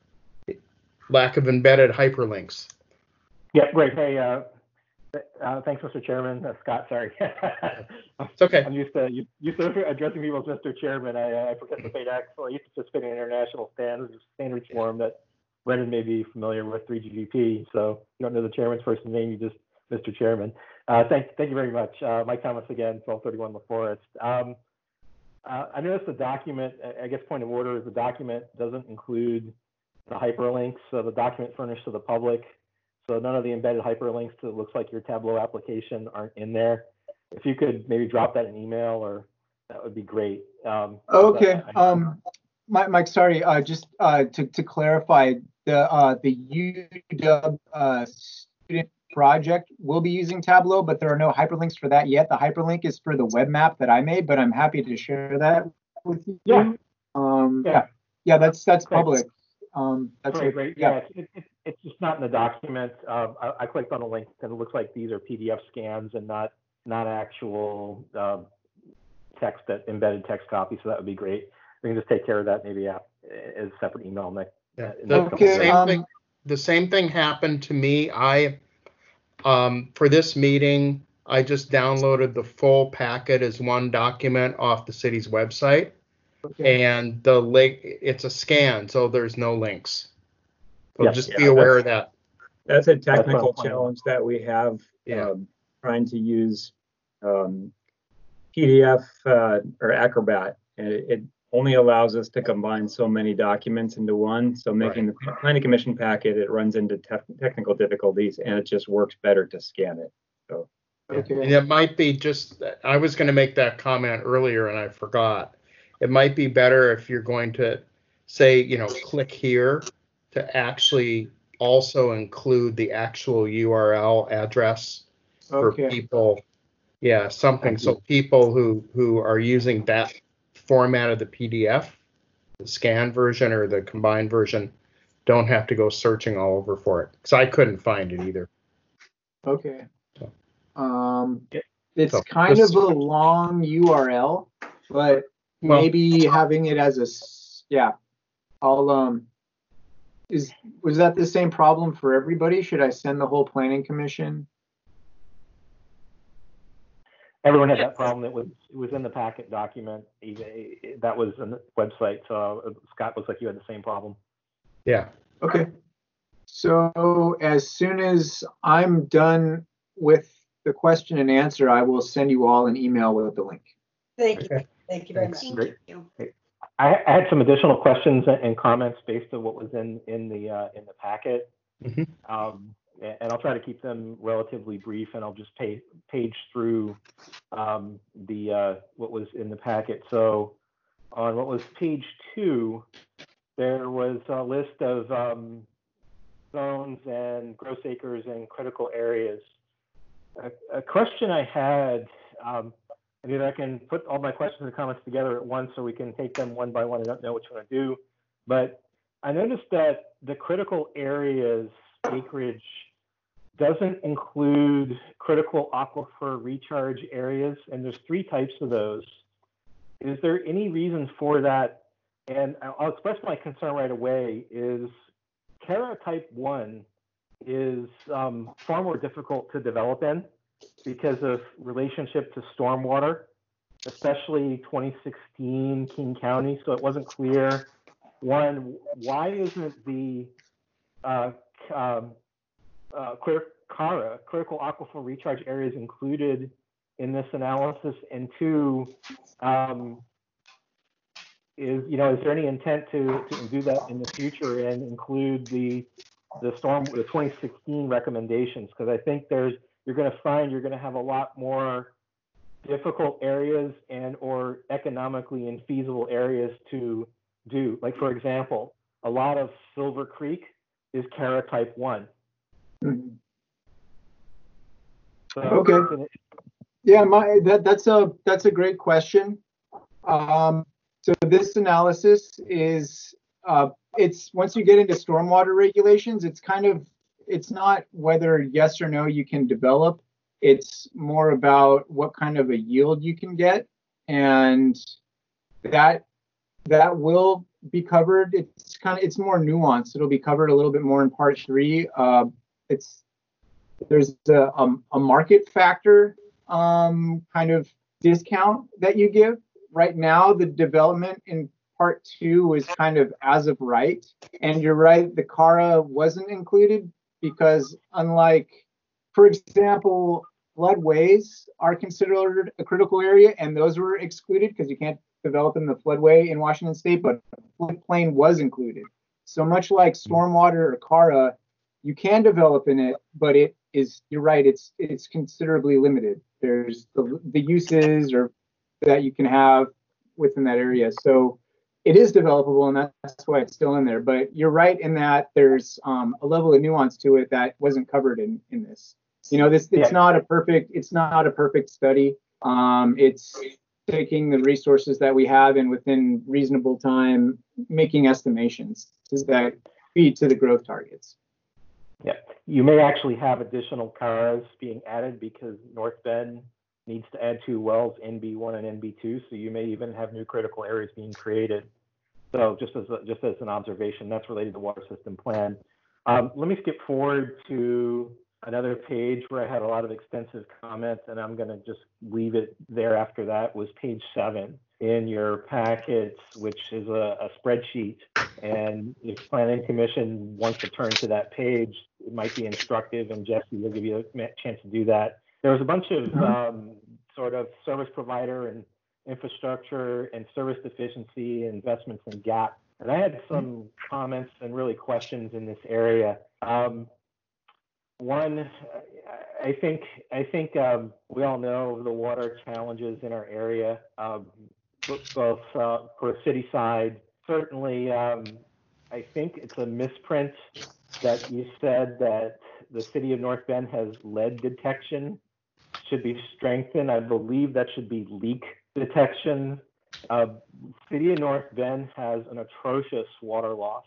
lack of embedded hyperlinks. Yeah, great. Hey, uh, uh, thanks, Mister Chairman. Uh, Scott, sorry. It's okay. I'm used to used to addressing people as Mister Chairman. I, I participate actually. I used to participate in international standards standards forum that Brendan may be familiar with, three G P P. So you don't know the chairman's first name, you just Mister Chairman. Uh, thank thank you very much, uh, Mike Thomas again, twelve thirty-one La Forest. Um, uh, I noticed the document. I guess point of order is the document doesn't include the hyperlinks. So the document furnished to the public. So none of the embedded hyperlinks to it looks like your Tableau application aren't in there. If you could maybe drop that in email, or that would be great. Um, Okay. I, I, Um, Mike, Mike, sorry. Uh, just uh, to to clarify, the uh, the U W uh, student project will be using Tableau, but there are no hyperlinks for that yet. The hyperlink is for the web map that I made, but I'm happy to share that with you. Yeah. Um, Yeah. yeah. Yeah. That's that's Great. public. Um, that's Great, it. great. Yeah. Yeah, it, it, it's just not in the document. Um, I, I clicked on the link and it looks like these are P D F scans and not not actual um, text, that embedded text copy. So that would be great. We can just take care of that maybe uh, as a separate email next. Yeah. in The, next couple the days. same um, thing. The same thing happened to me. I, um, for this meeting, I just downloaded the full packet as one document off the city's website, Okay. and the link, it's a scan, so there's no links. So Yeah. just be Yeah, aware of that. That's a That's what I'm technical planning. challenge that we have. Yeah. Um, trying to use um, P D F uh, or Acrobat, and it, it only allows us to combine so many documents into one. So making the planning commission packet, it runs into te technical difficulties, and it just works better to scan it. So Okay. And it might be just, I was going to make that comment earlier and I forgot. It might be better if you're going to say, you know, click here to actually also include the actual U R L address for Okay. people. Yeah, something so people who who are using that format of the P D F, the scanned version or the combined version, don't have to go searching all over for it. Because I couldn't find it either. Okay. So. Um, it's So, kind this- of a long U R L, but Well- maybe having it as a s- yeah. I'll um. Is was that the same problem for everybody? Should I send the whole planning commission? Everyone had that problem. It was it was in the packet document. Even- That was on the website. So uh, Scott, looks like you had the same problem. Yeah. Okay. So as soon as I'm done with the question and answer, I will send you all an email with the link. Thank you. Okay. Thank you very much. Thank Great. you. I, I had some additional questions and comments based on what was in in the uh, in the packet, Mhm. um, and I'll try to keep them relatively brief. And I'll just pay, page through um, the uh, what was in the packet. So on what was page two, there was a list of um, zones and gross acres and critical areas. A, a question I had. Um, I mean, I can put all my questions and comments together at once so we can take them one by one. I don't know which one to do, but I noticed that the critical areas acreage doesn't include critical aquifer recharge areas, and there's three types of those. Is there any reason for that? And I'll express my concern right away is CARA type one is um, far more difficult to develop in because of relationship to stormwater, especially twenty sixteen King County. So it wasn't clear, one, why isn't the uh, um, uh, clear, CARA, critical aquifer recharge areas, included in this analysis? And two, um, is, you know, is there any intent to, to do that in the future and include the the storm, the twenty sixteen recommendations, because I think there's, you're going to find you're going to have a lot more difficult areas and or economically infeasible areas to do. Like, for example, a lot of Silver Creek is CARA type one. Mhm. So Okay. it's an- Yeah, my that that's a that's a great question. Um, so this analysis is uh, it's once you get into stormwater regulations, it's kind of it's not whether yes or no you can develop. It's more about what kind of a yield you can get, and that that will be covered. It's kind of it's more nuanced. It'll be covered a little bit more in part three. Uh, it's there's a, a, a market factor um, kind of discount that you give. Right now, the development in part two is kind of as of right. And you're right, the CARA wasn't included because unlike, for example, floodways are considered a critical area, and those were excluded because you can't develop in the floodway in Washington State, but floodplain was included. So much like stormwater or CARA, you can develop in it, but it is, you're right, it's it's considerably limited. There's the, the uses or that you can have within that area. So it is developable, and that's why it's still in there. But you're right in that there's um, a level of nuance to it that wasn't covered in in this. You know, this it's Yeah. not a perfect it's not a perfect study. Um, it's taking the resources that we have and within reasonable time making estimations that feed to the growth targets. Yeah, you may actually have additional CARAs being added because North Bend needs to add two wells, N B one and N B two, so you may even have new critical areas being created. So just as a, just as an observation, that's related to water system plan. Um, let me skip forward to another page where I had a lot of extensive comments, and I'm going to just leave it there after that, was page seven in your packets, which is a, a spreadsheet. And if Planning Commission wants to turn to that page, it might be instructive, and Jesse will give you a chance to do that. There was a bunch of um, sort of service provider and infrastructure and service deficiency investments and gap. And I had some comments and really questions in this area. Um, one, I think I think um, we all know the water challenges in our area, um, both uh, for city side. Certainly, um, I think it's a misprint that you said that the city of North Bend has lead detection should be strengthened. I believe that should be leak detection. Uh, city of North Bend has an atrocious water loss.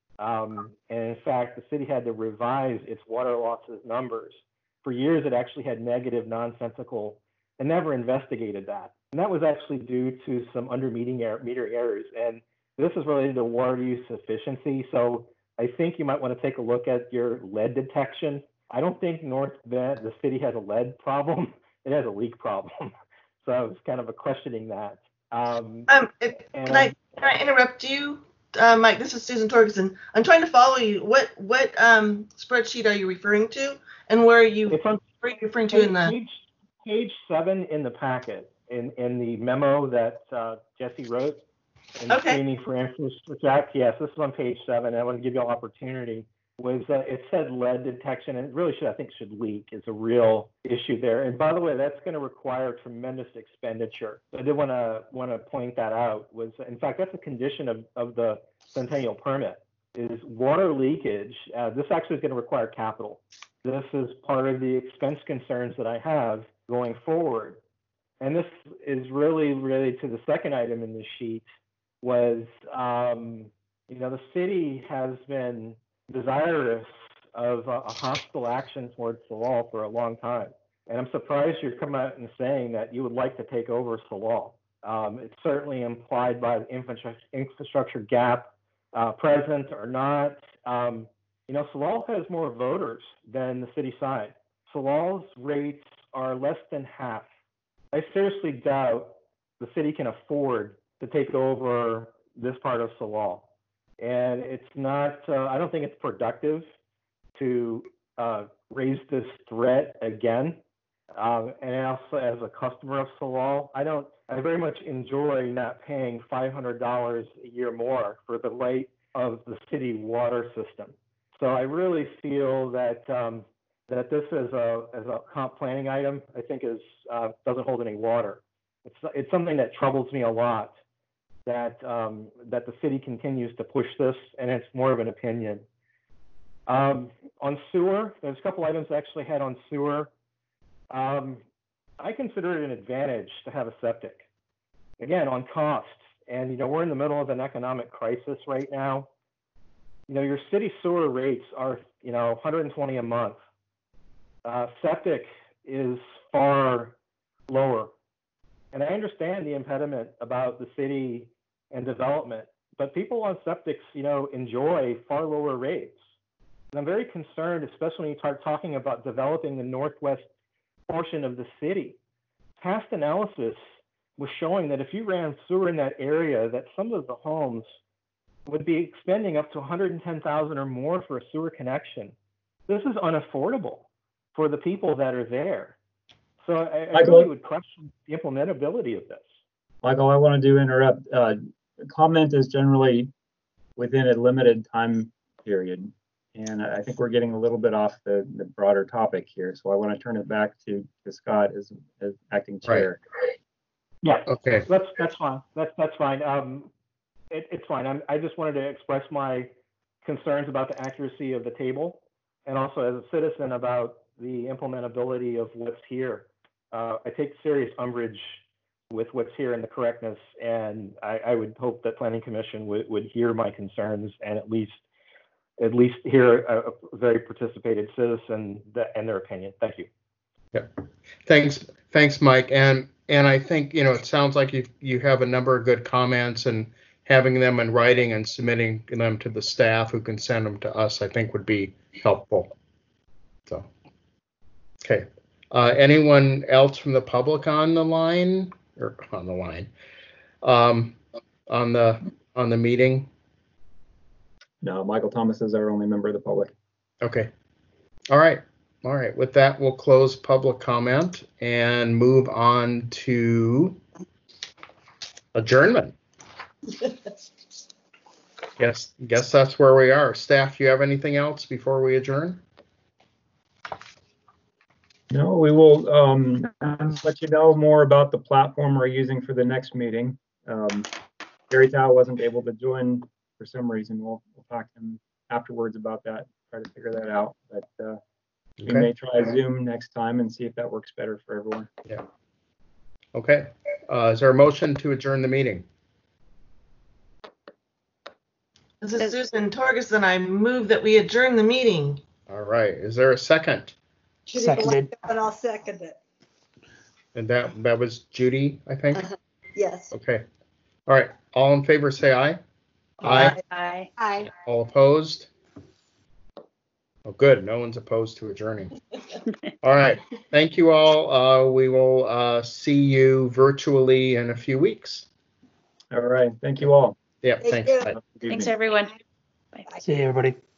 Um, and in fact, the city had to revise its water losses numbers. For years, it actually had negative, nonsensical, and never investigated that. And that was actually due to some under meter errors. And this is related to water use efficiency. So I think you might want to take a look at your lead detection. I don't think North Bend, the city, has a lead problem. It has a leak problem. So I was kind of a questioning that. Um, Um, if, can I can I interrupt you, uh, Mike? This is Susan Torgerson. I'm trying to follow you. What what um, spreadsheet are you referring to, and where are you, it's on where are you referring to page, in the? page, page seven in the packet, in, in the memo that uh, Jesse wrote in the Okay. Screening for Infrastructure Act. Yes, this is on page seven. I want to give you an opportunity. Was uh, it said lead detection, and it really should, I think, should leak. It's a real issue there. And by the way, that's going to require tremendous expenditure. So I did want to want to point that out. Was in fact that's a condition of, of the Centennial permit. Is water leakage. Uh, this actually is going to require capital. This is part of the expense concerns that I have going forward. And this is really related to the second item in the sheet. Was um, you know the city has been desirous of uh, a hostile action towards Salal for a long time. And I'm surprised you're coming out and saying that you would like to take over Salal. Um, it's certainly implied by the infrastructure, infrastructure gap, uh, present or not. Um, you know, Salal has more voters than the city side. Salal's rates are less than half. I seriously doubt the city can afford to take over this part of Salal. And it's not, uh, I don't think it's productive to uh, raise this threat again. Um, and also as a customer of Salal, I don't, I very much enjoy not paying five hundred dollars a year more for the light of the city water system. So I really feel that um, that this as a as a comp planning item, I think is uh, doesn't hold any water. It's it's something that troubles me a lot, that um, that the city continues to push this, and it's more of an opinion. Um, on sewer, there's a couple items I actually had on sewer. Um, I consider it an advantage to have a septic. Again, on costs, and you know we're in the middle of an economic crisis right now. You know your city sewer rates are you know one hundred twenty a month. Uh, septic is far lower, and I understand the impediment about the city and development, but people on septics, you know, enjoy far lower rates. And I'm very concerned, especially when you start talking about developing the northwest portion of the city. Past analysis was showing that if you ran sewer in that area, that some of the homes would be expending up to one hundred ten thousand dollars or more for a sewer connection. This is unaffordable for the people that are there. So I, I really would question the implementability of this. Michael, I wanted to interrupt. Uh, comment is generally within a limited time period. And I think we're getting a little bit off the, the broader topic here. So I want to turn it back to, to Scott as, as acting chair. Right. Yeah. Okay. That's that's fine. That's that's fine. Um, it, it's fine. I'm, I just wanted to express my concerns about the accuracy of the table, and also as a citizen about the implementability of what's here. Uh, I take serious umbrage with what's here and the correctness, and I, I would hope that Planning Commission would, would hear my concerns and at least at least hear a, a very participated citizen that, and their opinion. Thank you. Yeah. Thanks. Thanks, Mike. And and I think, you know, it sounds like you you have a number of good comments, and having them in writing and submitting them to the staff who can send them to us, I think would be helpful. So, okay. Uh, anyone else from the public on the line or on the line um, on the on the meeting? No, Michael Thomas is our only member of the public. Okay. All right. All right. With that, we'll close public comment and move on to adjournment. Yes, guess that's where we are. Staff, do you have anything else before we adjourn? No, we will um, let you know more about the platform we're using for the next meeting. Um, Gary Tao wasn't able to join for some reason. We'll, we'll talk to him afterwards about that, try to figure that out. But uh, we Okay. may try Zoom next time and see if that works better for everyone. Yeah. Okay. Uh, is there a motion to adjourn the meeting? This is Susan Torgerson. I move that we adjourn the meeting. All right. Is there a second? Judy Seconded. Vallejo, and I'll second it. And that that was Judy, I think. Yes. Okay. All right. All in favor, say aye. Aye. Aye. Aye. All opposed? Oh, good. No one's opposed to adjourning. All right. Thank you all. Uh, we will uh, see you virtually in a few weeks. All right. Thank you all. Yeah. Thank Thanks. you. Bye. Have a good Thanks, evening. everyone. See you, everybody.